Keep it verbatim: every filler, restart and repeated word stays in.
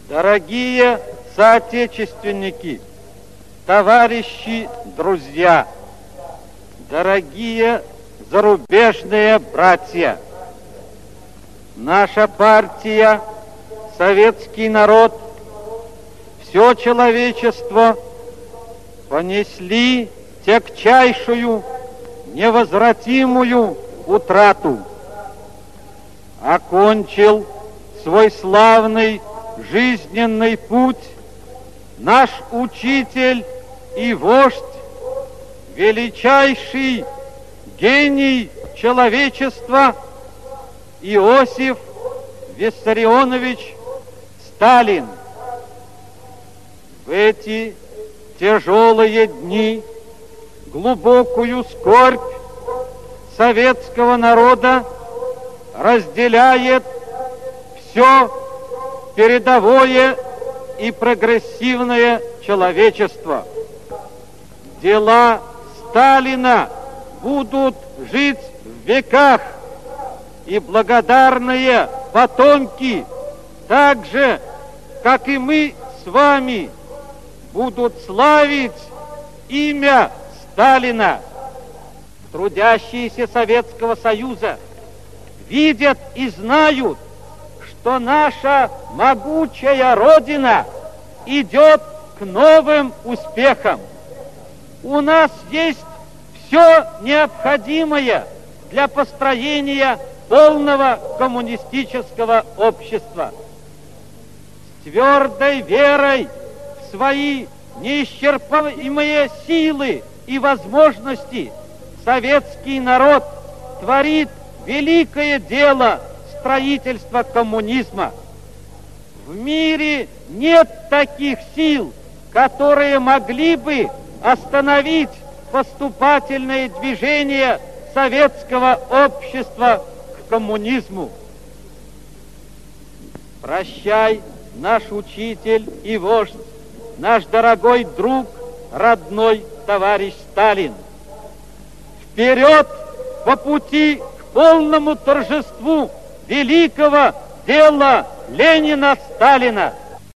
Дорогие соотечественники, товарищи, друзья, дорогие зарубежные братья, наша партия, советский народ, все человечество понесли тягчайшую, невозвратимую утрату. Окончил свой славный жизненный путь наш учитель и вождь, величайший гений человечества Иосиф Виссарионович Сталин. В эти тяжелые дни глубокую скорбь советского народа разделяет все передовое и прогрессивное человечество. Дела Сталина будут жить в веках, и благодарные потомки, так же, как и мы с вами, будут славить имя Сталина. Трудящиеся Советского Союза видят и знают, что наша могучая Родина идет к новым успехам. У нас есть все необходимое для построения полного коммунистического общества. С твердой верой в свои неисчерпаемые силы и возможности советский народ творит великое дело строительства коммунизма. В мире нет таких сил, которые могли бы остановить поступательное движение советского общества к коммунизму. Прощай, наш учитель и вождь, наш дорогой друг, родной товарищ Сталин. Вперед по пути к полному торжеству великого дела Ленина-Сталина!